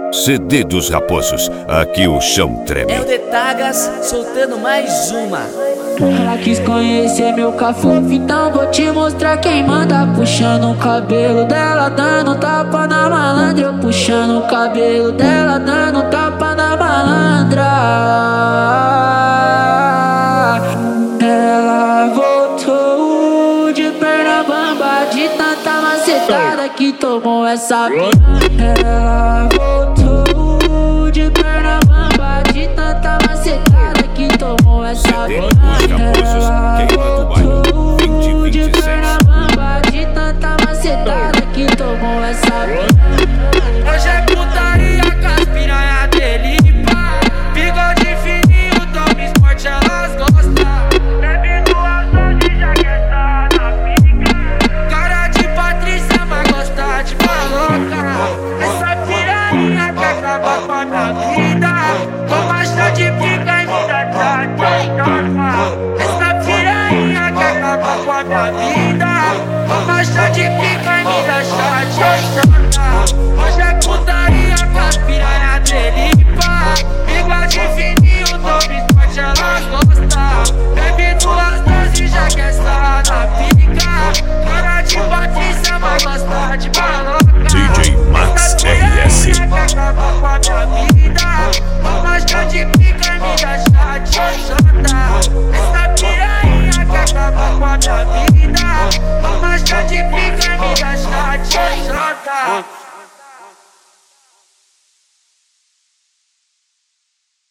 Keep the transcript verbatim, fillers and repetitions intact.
C D dos Raposos, aqui o chão treme. É o de Tagas soltando mais uma. Ela quis conhecer meu cafofo, então vou te mostrar quem manda. Puxando o cabelo dela, dando tapa na malandra. Eu puxando o cabelo dela, dando tapa na malandra. Ela voltou de perna bamba, de tanta macetada que tomou essa piranha. Ela voltou de perna bamba, de tanta macetada que tomou essa piranha. Ela voltou de perna bamba, de tanta macetada que tomou essa piranha. Hoje é putaria com as piranha dele, pá. Bigode fininho, toma esporte, elas gostam. Bebe duas doses, já quer tá na pica. Cara de Patrícia, mas gosta de maloca. Essa piranha quer acabar com a minha vida. Com bastante pica e me dá tchau. Essa piranha quer acabar com a minha vida. Com bastante pica e me dá tchau. Hoje é putaria com as piranha dele, pá. Bigode fininho, toma esporte, ela gosta. Bebe duas doses, já quer estar na pica. Cara de Patrícia, mas gosta de maloca. D J Max R S. Quer acabar com a minha vida. Com bastante pica e me dá chata. Essa piranha quer acabar com a minha vida. Com bastante pica e me dá chata.